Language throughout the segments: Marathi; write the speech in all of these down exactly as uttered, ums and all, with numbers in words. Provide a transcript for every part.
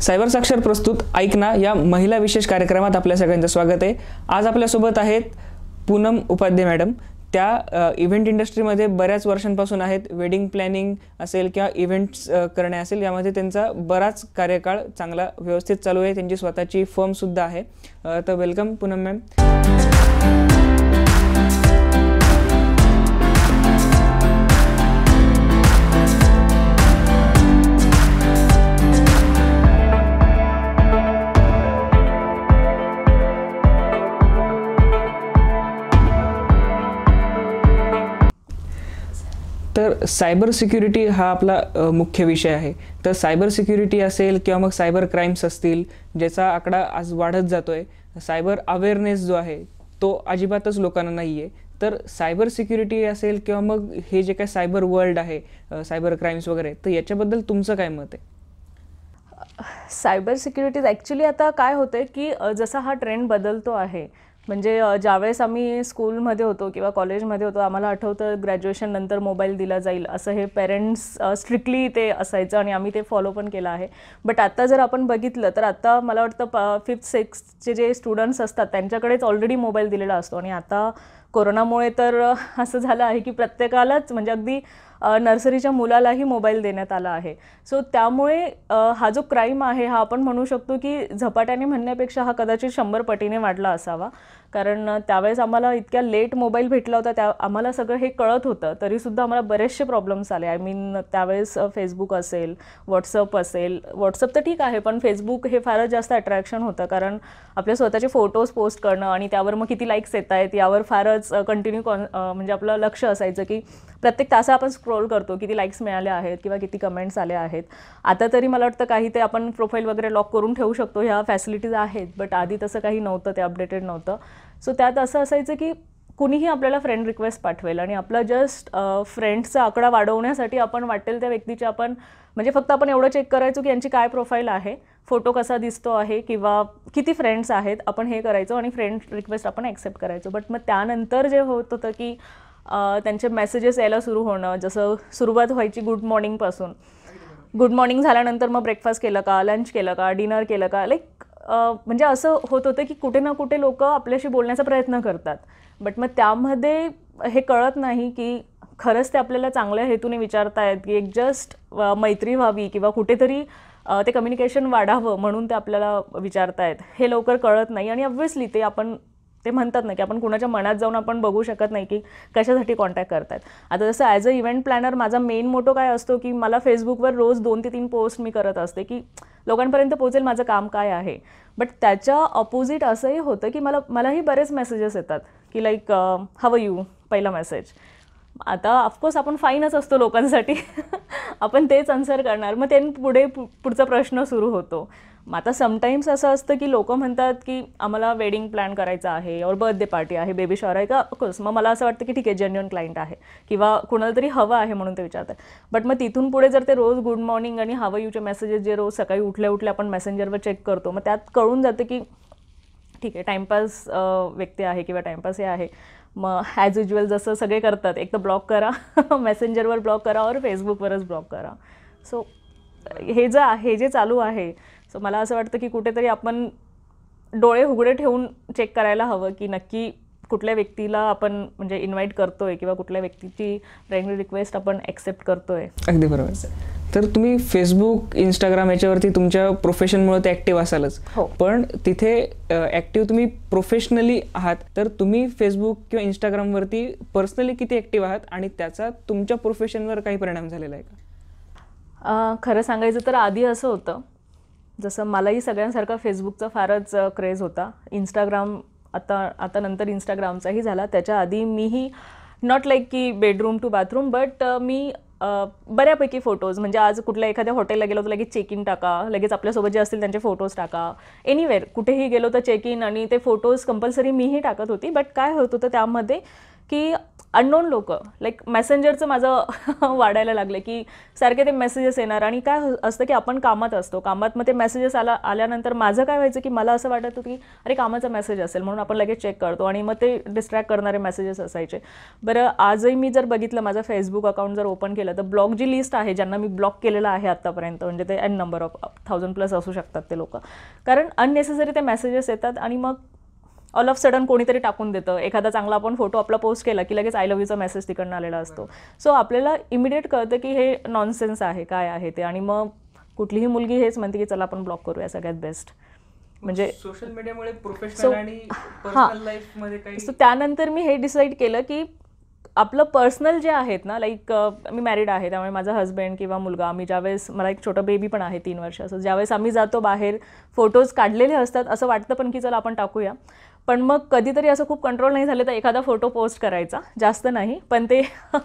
सायबर साक्षर प्रस्तुत ऐक ना या महिला विशेष कार्यक्रमात आपल्या सगळ्यांचं स्वागत आहे। आज आपल्यासोबत आहेत पूनम उपाध्याय मॅडम। त्या इव्हेंट इंडस्ट्रीमध्ये बऱ्याच वर्षांपासून आहेत। वेडिंग प्लॅनिंग असेल किंवा इव्हेंट्स करणे असेल यामध्ये त्यांचा बराच कार्यकाळ चांगला व्यवस्थित चालू आहे। त्यांची स्वतःची फर्म सुद्धा आहे। तर वेलकम पूनम मॅम। तर सायबर सिक्युरिटी हा आपला मुख्य विषय आहे। तर सायबर सिक्युरिटी असेल किंवा मग सायबर क्राइम्स असतील ज्याचा आकडा आज वाढत जातोय, सायबर अवेअरनेस जो आहे तो अजिबातच लोकांना नाही आहे। तर सायबर सिक्युरिटी असेल किंवा मग हे जे काय सायबर वर्ल्ड आहे, सायबर क्राइम्स वगैरे, तर याच्याबद्दल तुमचं काय मत आहे? सायबर सिक्युरिटीज ॲक्च्युली आता काय होतं की जसा हा ट्रेंड बदलतो आहे, म्हणजे ज्यावेळेस आम्ही स्कूलमध्ये होतो किंवा कॉलेजमध्ये होतो आम्हाला आठवतं ग्रॅज्युएशन नंतर मोबाईल दिला जाईल असं हे पेरेंट्स स्ट्रिक्टली ते असायचं आणि आम्ही ते फॉलो पण केलं आहे। बट आता जर आपण बघितलं तर आता मला वाटतं प फिफ्थ सिक्स्थचे जे स्टुडंट्स असतात त्यांच्याकडेच ऑलरेडी मोबाईल दिलेला असतो आणि आता कोरोनामुळे तर असं झालं आहे की प्रत्येकालाच म्हणजे अगदी नर्सरीच्या मुलालाही मोबाईल देण्यात आला आहे। सो त्यामुळे हा जो क्राईम आहे हा आपण म्हणू शकतो की झपाट्याने म्हणण्यापेक्षा हा कदाचित शंभर पटीने वाढला असावा, कारण त्यावेळेस आम्हाला इतक्या लेट मोबाईल भेटला होता, त्या आम्हाला सगळं हे कळत होतं तरीसुद्धा आम्हाला बरेचसे प्रॉब्लेम्स आले। आय मीन त्यावेळेस फेसबुक असेल, व्हॉट्सअप असेल, व्हॉट्सअप तर ठीक आहे पण फेसबुक हे फारच जास्त अट्रॅक्शन होतं, कारण आपले स्वतःचे फोटोज पोस्ट करणं आणि त्यावर मग किती लाईक्स येत आहेत यावर फारच कंटिन्यू कॉन म्हणजे आपलं लक्ष असायचं की प्रत्येक तासा आपण स्क्रोल करतो किती लाईक्स मिळाले आहेत किंवा किती कमेंट्स आले आहेत। आता तरी मला वाटतं काही ते आपण प्रोफाईल वगैरे लॉक करून ठेवू शकतो, ह्या फॅसिलिटीज आहेत, बट आधी तसं काही नव्हतं, ते अपडेटेड नव्हतं। सो त्यात असं असायचं की कुणीही आपल्याला फ्रेंड रिक्वेस्ट पाठवेल आणि आपला जस्ट फ्रेंड्सचा आकडा वाढवण्यासाठी आपण वाटेल त्या व्यक्तीचे आपण म्हणजे फक्त आपण एवढं चेक करायचो की यांची काय प्रोफाईल आहे, फोटो कसा दिसतो आहे किंवा किती फ्रेंड्स आहेत, आपण हे करायचो आणि फ्रेंड रिक्वेस्ट आपण ॲक्सेप्ट करायचो। बट मग त्यानंतर जे होत होतं की त्यांचे मेसेजेस यायला सुरू होणं, जसं सुरुवात व्हायची गुड मॉर्निंगपासून, गुड मॉर्निंग झाल्यानंतर मग ब्रेकफास्ट केलं का, लंच केलं का, डिनर केलं का, लाईक म्हणजे असं होत होतं की कुठे ना कुठे लोक आपल्याशी बोलण्याचा प्रयत्न करतात। बट मग त्यामध्ये हे कळत नाही की खरंच ते आपल्याला चांगल्या हेतूने विचारतायत की एक जस्ट मैत्री व्हावी किंवा कुठेतरी ते कम्युनिकेशन वाढावं म्हणून ते आपल्याला विचारतायत, हे लवकर कळत नाही। आणि ऑब्व्हियसली ते आपण ते म्हणतात ना की आपण कुणाच्या मनात जाऊन आपण बघू शकत नाही की कशासाठी कॉन्टॅक्ट करतायत। आता जसं ॲज अ इव्हेंट प्लॅनर माझा मेन मोटो काय असतो की मला फेसबुकवर रोज दोन ते तीन पोस्ट मी करत असते की लोकांपर्यंत पोहोचेल माझं काम काय आहे। बट त्याच्या अपोजिट असंही होतं की मला मलाही बरेच मेसेजेस येतात की लाईक हाव यू, पहिला मेसेज। आता ऑफकोर्स आपण फाईनच असतो लोकांसाठी आपण तेच आन्सर करणार, मग त्यांनी पुढे पुढचा प्रश्न सुरू होतो। मग आता समटाईम्स असं असतं की लोक म्हणतात की आम्हाला वेडिंग प्लॅन करायचं आहे और बर्थडे पार्टी आहे, बेबी शॉवर आहे का, ऑफकोर्स मग मला असं वाटतं की ठीक आहे जेन्युइन क्लायंट आहे किंवा कुणाला तरी हवं आहे म्हणून ते विचारतात। बट मग तिथून पुढे जर ते रोज गुड मॉर्निंग आणि हाव यूचे मेसेजेस जे रोज सकाळी उठल्या उठल्या आपण मेसेंजरवर चेक करतो, मग त्यात कळून जातं की ठीक आहे टाईमपास व्यक्ती आहे किंवा टाईमपास हे आहे। मग ॲज युज्युअल जसं सगळे करतात, एक तर ब्लॉक करा मेसेंजरवर ब्लॉक करा और फेसबुकवरच ब्लॉक करा। सो हे जे हे जे चालू आहे, सो मला असं वाटतं की कुठेतरी आपण डोळे उघडे ठेवून चेक करायला हवं की नक्की कुठल्या व्यक्तीला आपण म्हणजे इन्व्हाइट करतोय किंवा कुठल्या व्यक्तीची फ्रेंड रिक्वेस्ट आपण ॲक्सेप्ट करतोय। अगदी बरोबर। तर तुम्ही फेसबुक, इंस्टाग्राम याच्यावरती तुमच्या प्रोफेशनमुळे ते ॲक्टिव्ह असालच, हो, पण तिथे ॲक्टिव्ह तुम्ही प्रोफेशनली आहात, तर तुम्ही फेसबुक किंवा इंस्टाग्रामवरती पर्सनली किती ॲक्टिव्ह आहात आणि त्याचा तुमच्या प्रोफेशनवर काही परिणाम झालेला आहे का? खरं सांगायचं तर आधी असं होतं, जसं मलाही सगळ्यांसारखा फेसबुकचा फारच क्रेज होता, इंस्टाग्राम आता आता नंतर इंस्टाग्रामचाही झाला, त्याच्या आधी मीही नॉट लाईक की बेडरूम टू बाथरूम, बट मी बऱ्यापैकी फोटोज म्हणजे आज कुठल्या एखाद्या हॉटेलला गेलो तर लगेच चेक इन टाका, लगेच आपल्यासोबत जे असतील त्यांचे फोटोज टाका, एनिवेअर कुठेही गेलो तर चेक इन आणि ते फोटोज कंपल्सरी मीही टाकत होती। बट काय होत होतं त्यामध्ये की अननोन लोक लाईक मेसेंजरचं माझं वाढायला लागलं की सारखे ते मेसेजेस येणार. आणि काय असतं की आपण कामात असतो, कामात मग ते मेसेजेस आला आल्यानंतर माझं काय व्हायचं की मला असं वाटत होतं की अरे कामाचा मेसेज असेल म्हणून आपण लगेच चेक करतो आणि मग ते डिस्ट्रॅक्ट करणारे मेसेजेस असायचे. बरं आजही मी जर बघितलं माझं फेसबुक अकाउंट जर ओपन केलं तर ब्लॉक जी लिस्ट आहे ज्यांना मी ब्लॉक केलेलं आहे आत्तापर्यंत, म्हणजे ते n number of thousand plus असू शकतात ते लोक, कारण अननेसेसरी ते मेसेजेस येतात. आणि मग ऑल ऑफ सडन कोणीतरी टाकून देतं, एखादा चांगला आपण फोटो आपला पोस्ट केला की लगेच आय लव्ह यूचा मेसेज तिकडनं आलेला असतो. सो आपल्याला इमिडिएट कळतं की हे नॉनसेन्स आहे, काय आहे ते. आणि मग कुठलीही मुलगी हेच म्हणते की चला आपण ब्लॉक करूया सगळ्यात बेस्ट. म्हणजे सोशल मीडियामुळे प्रोफेशनल आणि पर्सनल लाईफ मध्ये काही. सो त्यानंतर मी हे डिसाईड केलं की आपलं पर्सनल जे आहेत ना, लाईक मी मॅरिड आहे त्यामुळे माझा हस्बंड किंवा मुलगा, आम्ही ज्यावेळेस, मला एक छोटं बेबी पण आहे तीन वर्षाचं, ज्यावेळेस आम्ही जातो बाहेर फोटोज काढलेले असतात असं वाटतं पण की चला आपण टाकूया. पण मग कधीतरी असं खूप कंट्रोल नाही झालं तर एखादा फोटो पोस्ट करायचा, जास्त नाही पण ते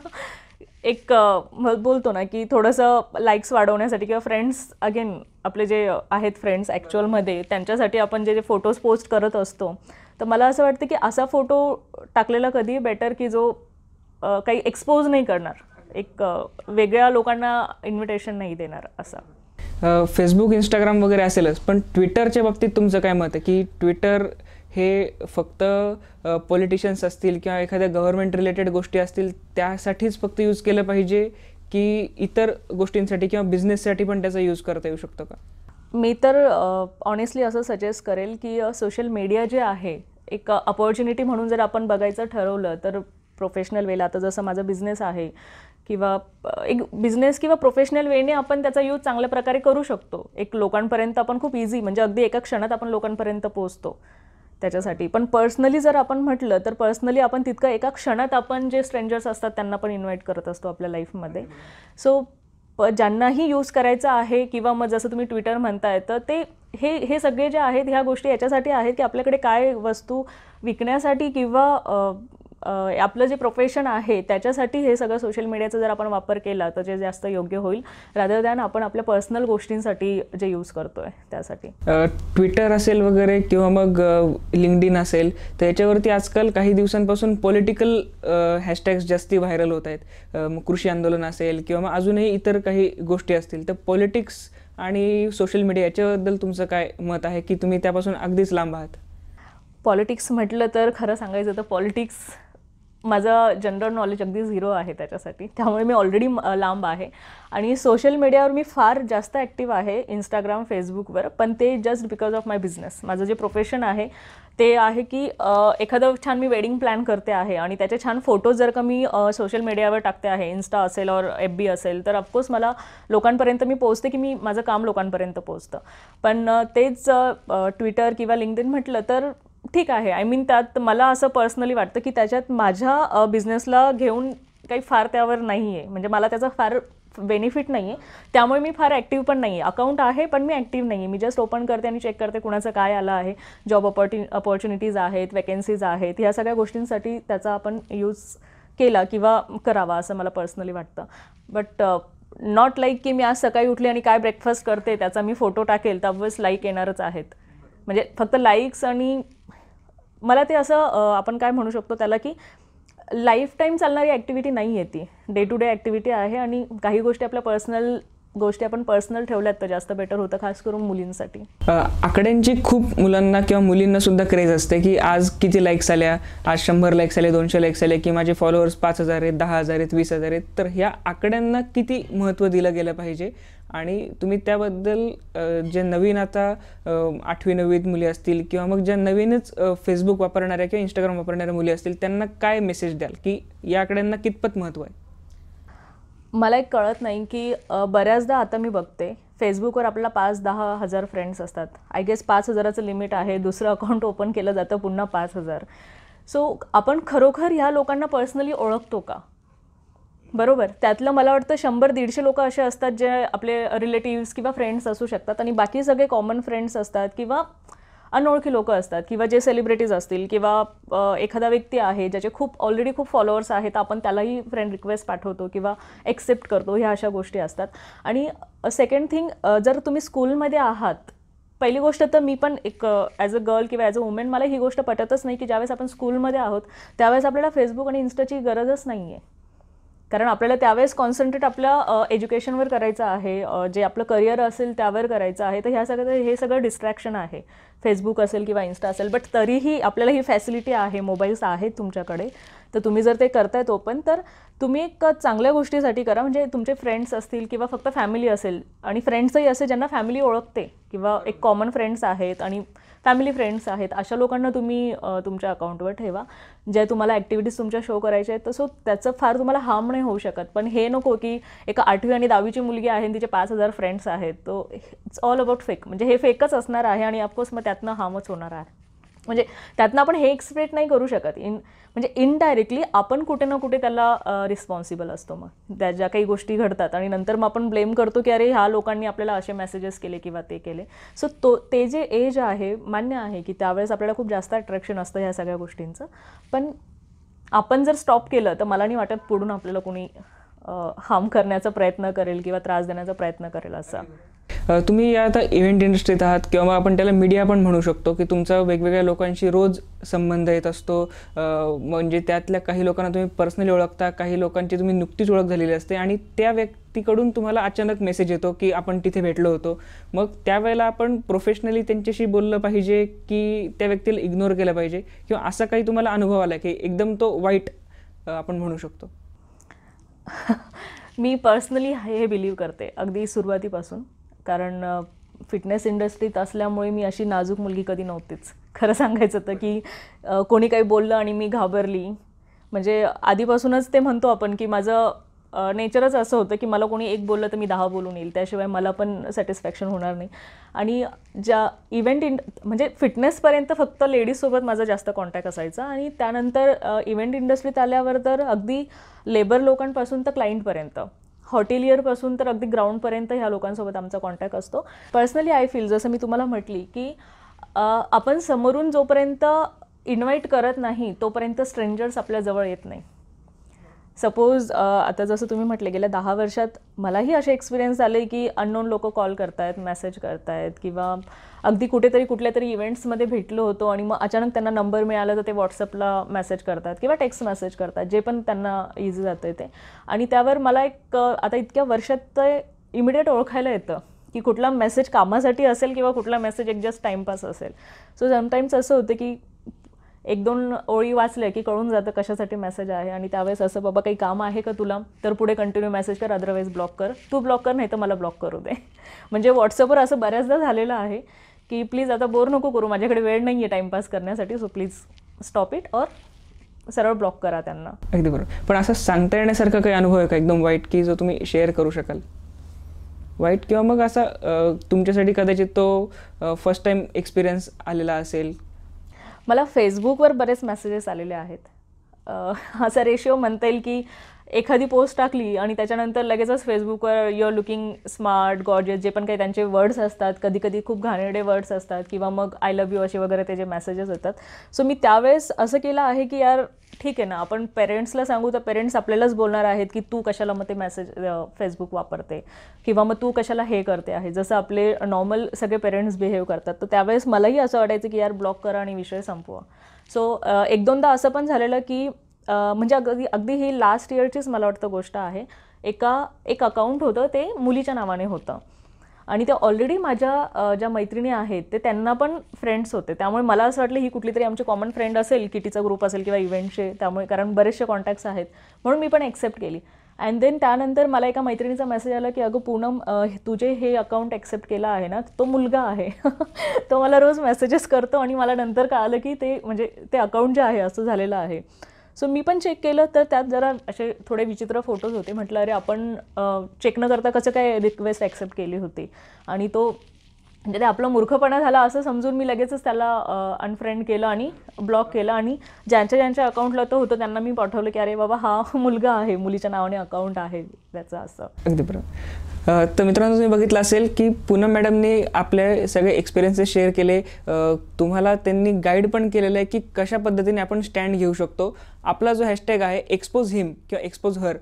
एक बोलतो ना की थोडंसं लाईक्स वाढवण्यासाठी किंवा फ्रेंड्स, अगेन आपले जे आहेत फ्रेंड्स ॲक्च्युअलमध्ये त्यांच्यासाठी आपण जे जे फोटोज पोस्ट करत असतो, तर मला असं वाटतं की असा फोटो टाकलेला कधी बेटर की जो काही एक्सपोज नाही करणार, एक वेगळ्या लोकांना इन्व्हिटेशन नाही देणार असा. फेसबुक इंस्टाग्राम वगैरे असेलच, पण ट्विटरच्या बाबतीत तुमचं काय मत आहे की ट्विटर हे फक्त पॉलिटिशियन्स असतील किंवा एखाद्या गव्हर्नमेंट रिलेटेड गोष्टी असतील त्यासाठीच फक्त यूज केलं पाहिजे की इतर गोष्टींसाठी किंवा बिझनेससाठी पण त्याचा यूज करता येऊ शकतो का? मी तर ऑनेस्टली असं सजेस्ट करेल की सोशल मीडिया जे आहे एक अपॉर्च्युनिटी म्हणून जर आपण बघायचं ठरवलं तर प्रोफेशनल वेला, आता जसं माझा बिझनेस आहे किंवा एक बिझनेस किंवा प्रोफेशनल वेने आपण त्याचा यूज चांगल्या प्रकारे करू शकतो. एक लोकांपर्यंत आपण खूप इझी, म्हणजे अगदी एका क्षणात आपण लोकांपर्यंत पोहोचतो त्याच्यासाठी. पण पर्सनली जर आपण म्हटलं तर पर्सनली आपण तितकं एका क्षणात आपण जे स्ट्रेंजर्स असतात त्यांना पण इन्व्हाइट करत असतो आपल्या लाईफमध्ये. सो प ज्यांनाही यूज करायचं आहे किंवा मग जसं तुम्ही ट्विटर म्हणताय तर ते हे हे सगळे जे आहेत ह्या गोष्टी याच्यासाठी आहेत की आपल्याकडे काय वस्तू विकण्यासाठी किंवा आपलं जे प्रोफेशन आहे त्याच्यासाठी हे सगळं सोशल मीडियाचा जर आपण वापर केला तर जे जास्त योग्य होईल, रादर दॅन आपण आपल्या पर्सनल गोष्टींसाठी जे यूज करतोय त्यासाठी. ट्विटर असेल वगैरे किंवा मग लिंक्डइन असेल तर याच्यावरती आजकाल काही दिवसांपासून पॉलिटिकल हॅशटॅग्स जास्ती व्हायरल होत आहेत. कृषी आंदोलन असेल किंवा मग अजूनही इतर काही गोष्टी असतील, तर पॉलिटिक्स आणि सोशल मीडिया याच्याबद्दल तुमचं काय मत आहे की तुम्ही त्यापासून अगदीच लांब आहात? पॉलिटिक्स म्हटलं तर खरं सांगायचं तर पॉलिटिक्स माझं जनरल नॉलेज अगदी झिरो आहे त्याच्यासाठी, त्यामुळे मी ऑलरेडी लांब आहे. आणि सोशल मीडियावर मी फार जास्त ॲक्टिव्ह आहे, इंस्टाग्राम फेसबुकवर, पण ते just because of my business. माझं जे प्रोफेशन आहे ते आहे की एखादं छान मी वेडिंग प्लॅन करते आहे आणि त्याचे छान फोटोज जर का मी सोशल मीडियावर टाकते आहे, इन्स्टा असेल और एफ बी असेल, तर ऑफकोर्स मला लोकांपर्यंत मी पोचते की मी माझं काम लोकांपर्यंत पोचतं. पण तेच ट्विटर किंवा लिंक्डइन म्हटलं तर ठीक आहे, आय मीन त्यात मला असं पर्सनली वाटतं की त्याच्यात माझ्या बिझनेसला घेऊन काही फार त्यावर नाही आहे, म्हणजे मला त्याचा फार बेनिफिट नाही आहे, त्यामुळे मी फार ॲक्टिव्ह पण नाही आहे. अकाउंट आहे पण मी ॲक्टिव्ह नाही आहे. मी जस्ट ओपन करते आणि चेक करते कुणाचं काय आलं आहे, जॉब अपॉर्च्यु अपॉर्च्युनिटीज आहेत, वॅकन्सीज आहेत, ह्या सगळ्या गोष्टींसाठी त्याचा आपण यूज केला किंवा करावा असं मला पर्सनली वाटतं. बट नॉट लाईक की मी आज सकाळी उठली आणि काय ब्रेकफास्ट करते त्याचा मी फोटो टाकेल तर ऑब्वियस लाईक येणारच आहेत. म्हणजे फक्त लाईक्स आणि मला ते असं आपण काय म्हणू शकतो त्याला की लाईफ टाईम चालणारी ॲक्टिव्हिटी नाही आहे, ती डे टू डे ॲक्टिव्हिटी आहे. आणि काही गोष्टी आपल्या पर्सनल गोष्टी आपण पर्सनल ठेवल्यात तर जास्त बेटर होतं, खास करून मुलींसाठी. आकड्यांची खूप मुलांना किंवा मुलींना सुद्धा क्रेज असते की आज किती लाईक्स आल्या, आज शंभर लाईक्स आले, दोनशे लाईक्स आले, की माझे फॉलोअर्स पाच हजार आहेत, दहा हजार आहेत, वीस हजार आहेत. तर ह्या आकड्यांना किती महत्त्व दिलं गेलं पाहिजे आणि तुम्ही त्याबद्दल जे नवीन आता आठवी नववीत मुली असतील किंवा मग ज्या नवीनच फेसबुक वापरणाऱ्या किंवा इंस्टाग्राम वापरणाऱ्या मुली असतील त्यांना काय मेसेज द्याल की या आकड्यांना कितपत महत्त्व आहे? मला एक कळत नाही की बऱ्याचदा आता मी बघते फेसबुकवर आपल्याला पाच दहा हजार फ्रेंड्स असतात. आय गेस पाच हजाराचं लिमिट आहे, दुसरं अकाउंट ओपन केलं जातं पुन्हा पाच हजार. सो आपण खरोखर ह्या लोकांना पर्सनली ओळखतो का? बरोबर, त्यातलं मला वाटतं शंभर दीडशे लोक असे असतात जे आपले रिलेटिव्स किंवा फ्रेंड्स असू शकतात आणि बाकी सगळे कॉमन फ्रेंड्स असतात किंवा अनोळखी लोक असतात किंवा जे सेलिब्रिटीज असतील किंवा एखादा व्यक्ती आहे ज्याचे खूप ऑलरेडी खूप फॉलोअर्स आहेत, आपण त्यालाही फ्रेंड रिक्वेस्ट पाठवतो किंवा एक्सेप्ट करतो, ह्या अशा गोष्टी असतात. आणि सेकंड थिंग, जर तुम्ही स्कूलमध्ये आहात पहिली गोष्ट तर मी पण एक ॲज अ गर्ल किंवा ॲज अ वुमेन मला ही गोष्ट पटतच नाही की ज्यावेळेस आपण स्कूलमध्ये आहोत त्यावेळेस आपल्याला फेसबुक आणि इन्स्टाची गरजच नाही आहे. कारण आपल्याला त्यावेळेस कॉन्सन्ट्रेट आपल्या एज्युकेशनवर करायचं आहे, जे आपलं करिअर असेल त्यावर करायचं आहे. तर ह्या सगळं हे सगळं डिस्ट्रॅक्शन आहे, फेसबुक असेल किंवा इन्स्टा असेल. बट तरीही आपल्याला ही फॅसिलिटी आहे, मोबाईल्स आहेत तुमच्याकडे, तर तुम्ही जर ते करतायत ओपन तर तुम्ही एक चांगल्या गोष्टीसाठी करा. म्हणजे तुमचे फ्रेंड्स असतील किंवा फक्त फॅमिली असेल, आणि फ्रेंड्सही असे ज्यांना फॅमिली ओळखते किंवा एक कॉमन फ्रेंड्स आहेत आणि फॅमिली फ्रेंड्स आहेत, अशा लोकांना तुम्ही तुमच्या अकाउंटवर ठेवा ज्या तुम्हाला ॲक्टिव्हिटीज तुमच्या शो करायच्या आहेत. तसं त्याचं फार तुम्हाला हार्म नाही होऊ शकत. पण हे नको की एका आठवी आणि दहावीची मुलगी आहे आणि तिचे पाच हजार फ्रेंड्स आहेत, तो इट्स ऑल अबाउट फेक. म्हणजे हे फेकच असणार आहे आणि ऑफकोर्स मग त्यातनं हार्मच होणार आहे. म्हणजे त्यातनं आपण हे एक्सपेक्ट नाही करू शकत. इन म्हणजे इनडायरेक्टली आपण कुठे ना कुठे त्याला रिस्पॉन्सिबल असतो. मग त्या ज्या काही गोष्टी घडतात आणि नंतर मग आपण ब्लेम करतो की अरे ह्या लोकांनी आपल्याला असे मेसेजेस केले किंवा ते केले. सो तो ते जे एज आहे, मान्य आहे की त्यावेळेस आपल्याला खूप जास्त अट्रॅक्शन असतं ह्या सगळ्या गोष्टींचं. पण आपण जर स्टॉप केलं तर मला नाही वाटत पुढून आपल्याला कोणी हार्म करण्याचा प्रयत्न करेल किंवा त्रास देण्याचा प्रयत्न करेल असं. तुम्ही या आता इव्हेंट इंडस्ट्रीत आहात किंवा आपण त्याला मीडिया पण म्हणू शकतो की तुमचा वेगवेगळ्या लोकांशी रोज संबंध येत असतो. म्हणजे त्यातल्या काही लोकांना तुम्ही पर्सनली ओळखता, काही लोकांची तुम्ही नुकतीच ओळख झालेली असते आणि त्या व्यक्तीकडून तुम्हाला अचानक मेसेज येतो की आपण तिथे भेटलो होतो. मग त्यावेळेला आपण प्रोफेशनली त्यांच्याशी बोललं पाहिजे की त्या व्यक्तीला इग्नोर केलं पाहिजे, किंवा असा काही तुम्हाला अनुभव आला की एकदम तो वाईट आपण म्हणू शकतो? मी पर्सनली हे बिलीव करते अगदी सुरुवातीपासून. कारण फिटनेस इंडस्ट्रीत असल्यामुळे मी अशी नाजूक मुलगी कधी नव्हतीच. खरं सांगायचं तर की कोणी काही बोललं आणि मी घाबरली, म्हणजे आधीपासूनच ते म्हणतो आपण की माझं नेचरच असं होतं की मला कोणी एक बोललं तर मी दहा बोलून येईल, त्याशिवाय मला पण सॅटिस्फॅक्शन होणार नाही. आणि ज्या इव्हेंट इंड म्हणजे फिटनेसपर्यंत फक्त लेडीजसोबत माझा जास्त कॉन्टॅक्ट असायचा, आणि त्यानंतर इव्हेंट इंडस्ट्रीत आल्यावर तर अगदी लेबर लोकांपासून तर क्लायंटपर्यंत, हॉटेलियरपासून तर अगदी ग्राउंडपर्यंत ह्या लोकांसोबत आमचा कॉन्टॅक्ट असतो. पर्सनली आय फील, जसं मी तुम्हाला म्हटली की आपण समोरून जोपर्यंत इन्व्हाइट करत नाही तोपर्यंत स्ट्रेंजर्स आपल्याजवळ येत नाही. सपोज आता जसं तुम्ही म्हटले गेल्या दहा वर्षात मलाही असे एक्सपिरियन्स आले की अननोन लोक कॉल करतायत, मेसेज करतायत, किंवा अगदी कुठेतरी कुठल्या तरी इव्हेंट्समध्ये भेटलो होतो आणि मग अचानक त्यांना नंबर मिळाला तर ते व्हॉट्सअपला मेसेज करतात किंवा टेक्स्ट मेसेज करतात, जे पण त्यांना इझी जातं ते. आणि त्यावर मला एक आता इतक्या वर्षात ते इमिडिएट ओळखायला येतं की कुठला मेसेज कामासाठी असेल किंवा कुठला मेसेज एक जस्ट टाईमपास असेल. सो समटाईम्स असं होतं की एक दोन ओळी वाचल्या की कळून जातं कशासाठी मेसेज आहे, आणि त्यावेळेस असं, बाबा काही काम आहे का तुला, तर पुढे कंटिन्यू मेसेज कर, अदरवाईज ब्लॉक कर. तू ब्लॉक कर, नाही तर मला ब्लॉक करू दे. म्हणजे व्हॉट्सअपवर असं बऱ्याचदा झालेलं आहे की प्लीज आता बोर नको करू, माझ्याकडे वेळ नाही आहे टाईमपास करण्यासाठी, सो प्लीज स्टॉप इट, और सरळ ब्लॉक करा त्यांना. अगदी बरोबर. पण असं सांगता येण्यासारखा काही अनुभव आहे का एकदम वाईट की जो तुम्ही शेअर करू शकाल? वाईट किंवा मग असा तुमच्यासाठी कदाचित तो फर्स्ट टाईम एक्सपिरियन्स आलेला असेल? मला फेसबुकवर बरेच मेसेजेस आलेले आहेत. असा रेशिओ म्हणता येईल की एखादी पोस्ट टाकली आणि त्याच्यानंतर लगेचच फेसबुकवर you are looking smart, gorgeous, जे पण काही त्यांचे वर्ड्स असतात, कधी कधी खूप घाणेरडे वर्ड्स असतात, किंवा मग आय लव्ह यू असे वगैरे ते जे मेसेजेस येतात. सो मी त्यावेळेस असं केलं आहे की यार ठीक आहे ना, आपण पेरेंट्सला सांगू तर पेरेंट्स आपल्यालाच बोलणार आहेत की तू कशाला मग ते मेसेज फेसबुक वापरते, किंवा मग तू कशाला हे करते आहे, जसं आपले नॉर्मल सगळे पेरेंट्स बिहेव करतात. तर त्यावेळेस मलाही असं वाटायचं की यार ब्लॉक करा आणि विषय संपवा. सो एक दोनदा असं पण झालेलं की म्हणजे अगदी अगदी ही लास्ट इयरचीच मला वाटतं गोष्ट आहे. एका एक अकाउंट होतं, ते मुलीच्या नावाने होतं, आणि ते ऑलरेडी माझ्या ज्या मैत्रिणी आहेत ते त्यांना पण फ्रेंड्स होते. त्यामुळे मला असं वाटलं ही कुठली तरी आमची कॉमन फ्रेंड असेल, किटीचा ग्रुप असेल किंवा इव्हेंटचे, त्यामुळे कारण बरेचसे कॉन्टॅक्ट्स आहेत, म्हणून मी पण ॲक्सेप्ट केली. अँड देन त्यानंतर मला एका मैत्रिणीचा मेसेज आला की अगं पूनम, तुझे हे अकाउंट ॲक्सेप्ट केला आहे ना, तो मुलगा आहे. तो मला रोज मेसेजेस करतो, आणि मला नंतर कळालं की ते म्हणजे ते अकाउंट जे आहे असं झालेलं आहे. सो मी पण चेक केलं तर त्यात जरा असे थोडे विचित्र फोटोज होते. म्हटलं अरे आपण चेक न करता कसं काय रिक्वेस्ट ॲक्सेप्ट केली होती, आणि तो म्हणजे ते आपला मूर्खपणा झाला असं समजून मी लगेचच त्याला अनफ्रेंड केलं आणि ब्लॉक केलं. आणि ज्यांच्या ज्यांच्या अकाउंटला तो होतं त्यांना मी पाठवलं की अरे बाबा हा मुलगा आहे, मुलीच्या नावाने अकाउंट आहे त्याचं, असं. अगदी बरोबर. तर मित्रांनो, तुम्ही बघितलं असेल की पूनम मॅडमने आपले सगळे एक्सपिरियन्सेस शेअर केले. तुम्हाला त्यांनी गाईड पण केलेलं आहे की कशा पद्धतीने आपण स्टँड घेऊ शकतो. आपला जो हॅशटॅग आहे एक्सपोज हिम किंवा एक्सपोज हर,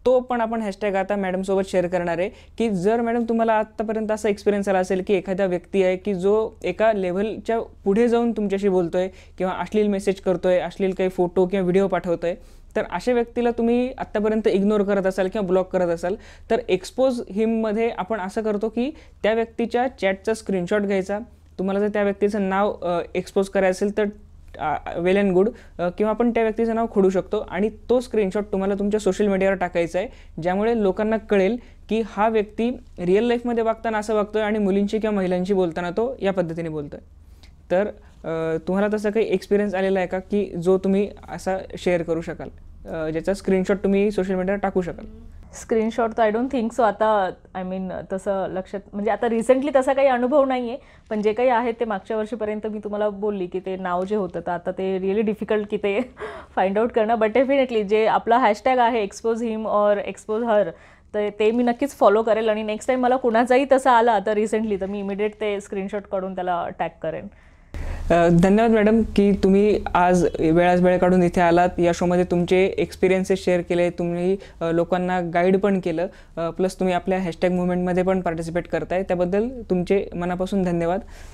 तो पण आपण हॅशटॅग आता मॅडमसोबत शेअर करणार आहे, की जर मॅडम तुम्हाला आत्तापर्यंत असा एक्सपिरियन्स आला असेल की एखादा व्यक्ती आहे की जो एका लेव्हलच्या पुढे जाऊन तुमच्याशी बोलतोय किंवा अश्लील मेसेज करतोय, अश्लील काही फोटो किंवा व्हिडिओ पाठवतोय, तर अशा व्यक्तीला तुम्ही आत्तापर्यंत इग्नोर करत असाल किंवा ब्लॉक करत असाल, तर एक्सपोज हिममध्ये आपण असं करतो की त्या व्यक्तीच्या चॅटचा स्क्रीनशॉट घ्यायचा. तुम्हाला जर त्या व्यक्तीचं नाव एक्सपोज करायचं असेल तर वेल अँड गुड, किंवा आपण त्या व्यक्तीचं नाव खोडू शकतो आणि तो स्क्रीनशॉट तुम्हाला तुमच्या सोशल मीडियावर टाकायचा आहे, ज्यामुळे लोकांना कळेल की हा व्यक्ती रिअल लाईफमध्ये वागताना असं वागतोय आणि मुलींशी किंवा महिलांशी बोलताना तो या पद्धतीने बोलतोय. तर तुम्हाला तसा काही एक्सपिरियन्स आलेला आहे का की जो तुम्ही असा शेअर करू शकाल, ज्याचा स्क्रीनशॉट तुम्ही सोशल मीडियावर टाकू शकाल? स्क्रीनशॉट तर आय डोंट थिंक सो. आता आय मीन तसं लक्षात म्हणजे आता रिसेंटली तसा काही अनुभव नाही आहे, पण जे काही आहे ते मागच्या वर्षीपर्यंत मी तुम्हाला बोलली की ते नाव जे होतं तर आता ते रिअली डिफिकल्ट की ते फाइंड आउट करणं. बट डेफिनेटली जे आपला हॅशटॅग आहे एक्सपोज हिम और एक्सपोज हर, तर ते मी नक्कीच फॉलो करेल आणि नेक्स्ट टाईम मला कुणाचाही तसा आला तर रिसेंटली तर मी इमिडिएट ते स्क्रीनशॉट काढून त्याला टॅग करेन. धन्यवाद मॅडम की तुम्ही आज वेळाच वेळ काढून इथे आलात. या शोमध्ये तुमचे एक्सपिरियन्सेस शेअर केले, तुम्ही लोकांना गाईड पण केलं, प्लस तुम्ही आपल्या हॅशटॅग मुवमेंटमध्ये पण पार्टिसिपेट करताय, त्याबद्दल तुमचे मनापासून धन्यवाद.